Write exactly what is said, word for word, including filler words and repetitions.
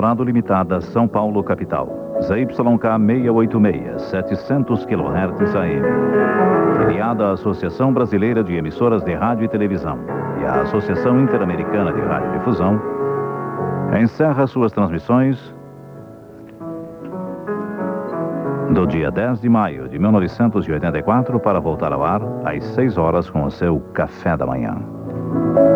Eldorado Limitada, São Paulo, capital. Z Y K seiscentos e oitenta e seis, setecentos quilohertz A M. Filiada à Associação Brasileira de Emissoras de Rádio e Televisão e à Associação Interamericana de Radiodifusão, encerra suas transmissões do dia dez de maio de mil novecentos e oitenta e quatro para voltar ao ar às seis horas com o seu Café da Manhã.